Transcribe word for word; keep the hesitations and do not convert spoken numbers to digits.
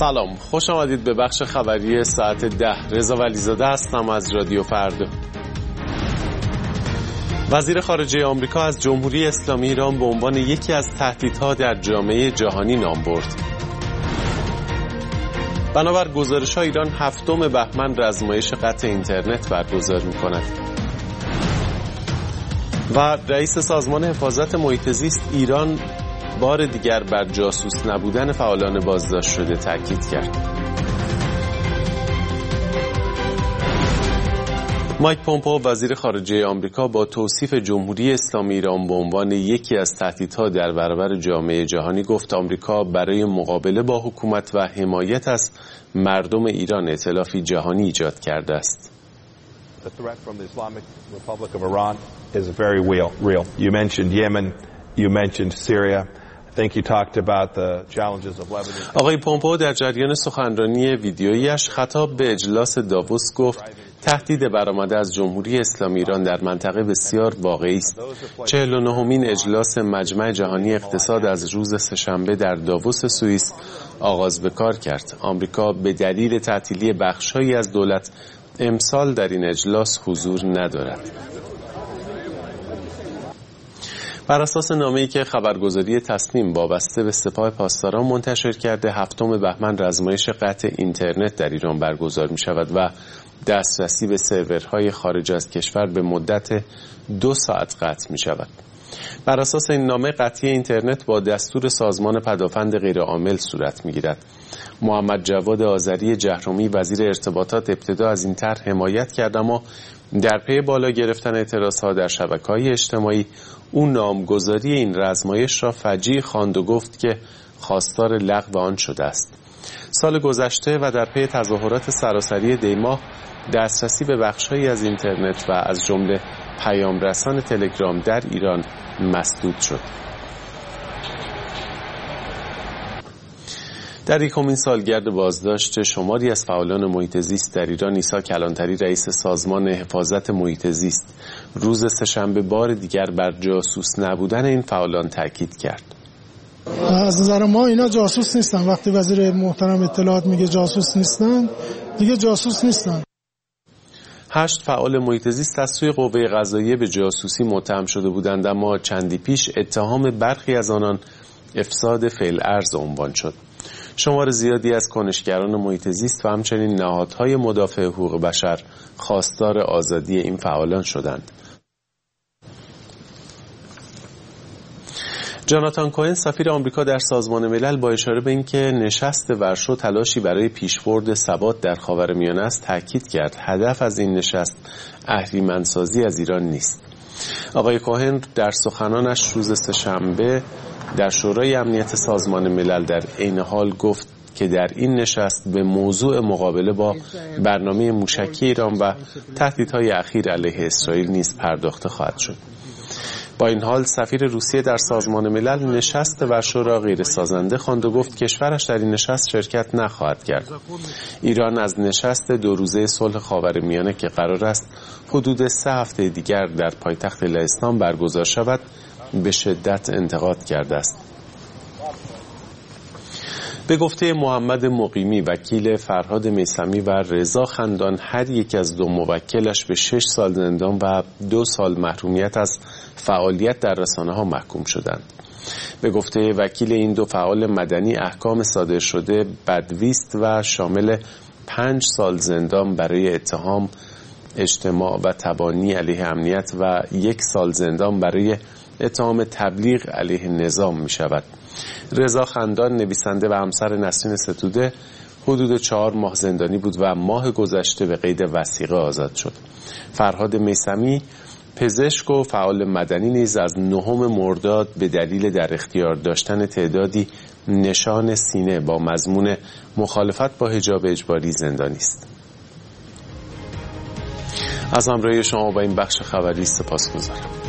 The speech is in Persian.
سلام، خوش آمدید به بخش خبری ساعت ده. رضا ولیزاده هستم از رادیو فردا. وزیر خارجه آمریکا از جمهوری اسلامی ایران به عنوان یکی از تهدیدها در جامعه جهانی نام برد. بنابر گزارش‌ها ایران هفتم بهمن رزمایش قطع اینترنت برگزار می‌کند. و رئیس سازمان حفاظت محیط زیست ایران بار دیگر بر جاسوس نبودن فعالان بازداشت شده تاکید کرد. مایک پومپئو وزیر خارجه آمریکا با توصیف جمهوری اسلامی ایران به عنوان یکی از تهدیدها در برابر جامعه جهانی گفت آمریکا برای مقابله با حکومت و حمایت از مردم ایران ائتلافی جهانی ایجاد کرده است. The threat from the Islamic Republic of Iran is very real. real. You mentioned Yemen, you mentioned Syria. I think you talked about the challenges of Lebanon. آقای پومپئو در جریان سخنرانی ویدیویی‌اش خطاب به اجلاس داووس گفت تهدید برآمده از جمهوری اسلامی ایران در منطقه بسیار واقعی است. چهل و نهمین اجلاس مجمع جهانی اقتصاد از روز سه‌شنبه در داووس سوئیس آغاز به کار کرد. آمریکا به دلیل تعطیلی بخش‌هایی از دولت امسال در این اجلاس حضور ندارد. بر اساس نامه‌ای که خبرگزاری تصنیم وابسته به سپاه پاسداران منتشر کرده، هفتم بهمن رزمایش قطع اینترنت در ایران برگزار می شود و دسترسی به سرورهای خارج از کشور به مدت دو ساعت قطع می شود. بر اساس این نامه قطعی اینترنت با دستور سازمان پدافند غیرعامل صورت می گیرد. محمد جواد آذری جهرومی وزیر ارتباطات ابتدا از این طرح حمایت کرد، اما در پی بالا گرفتن اعتراضها در شبکه‌های اجتماعی او نامگذاری این رزمایش را فجیع خواند و گفت که خواستار لغو آن شده است. سال گذشته و در پی تظاهرات سراسری دیماه دسترسی به بخش‌هایی از اینترنت و از جمله پیامرسان تلگرام در ایران مسدود شد. در یکمین سالگرد بازداشت شماری از فعالان محیط زیست در ایران، عیسی کلانتری رئیس سازمان حفاظت محیط زیست روز سه‌شنبه بار دیگر بر جاسوس نبودن این فعالان تاکید کرد. از نظر ما اینا جاسوس نیستن. وقتی وزیر محترم اطلاعات میگه جاسوس نیستن، دیگه جاسوس نیستن. هشت فعال محیط زیست از سوی قوه قضاییه به جاسوسی متهم شده بودند، اما چندی پیش اتهام برخی از آنان افساد فعل ارز عنوان شد. شمار زیادی از کنشگران محیط زیست و همچنین نهادهای مدافع حقوق بشر خواستار آزادی این فعالان شدند. جاناتان کوهن سفیر آمریکا در سازمان ملل با اشاره به اینکه نشست ورشو تلاشی برای پیشبرد ثبات در خاورمیانه است تاکید کرد هدف از این نشست اهریمن‌سازی از ایران نیست. آقای کوهن در سخنانش روز سه‌شنبه در شورای امنیت سازمان ملل در عین حال گفت که در این نشست به موضوع مقابله با برنامه موشکی ایران و تهدیدهای اخیر علیه اسرائیل نیز پرداخته خواهد شد. با این حال سفیر روسیه در سازمان ملل نشست ورشو را غیر سازنده خواند و گفت کشورش در این نشست شرکت نخواهد کرد. ایران از نشست دو روزه صلح خاورمیانه که قرار است حدود سه هفته دیگر در پایتخت لهستان برگزار شود به شدت انتقاد کرده است. به گفته محمد مقیمی وکیل فرهاد میثمی و رضا خندان، هر یک از دو موکلش به شش سال زندان و دو سال محرومیت از فعالیت در رسانه‌ها محکوم شدند. به گفته وکیل این دو فعال مدنی احکام صادر شده بدویست و شامل پنج سال زندان برای اتهام اجتماع و تبانی علیه امنیت و یک سال زندان برای اتهام تبلیغ علیه نظام می شود. رضا خندان نویسنده و همسر نسرین ستوده حدود چهار ماه زندانی بود و ماه گذشته به قید وثیقه آزاد شد. فرهاد میثمی پزشک و فعال مدنی نیز از نهم مرداد به دلیل در اختیار داشتن تعدادی نشان سینه با مضمون مخالفت با حجاب اجباری زندانی است. از همراهی شما با این بخش خبری سپاسگزارم.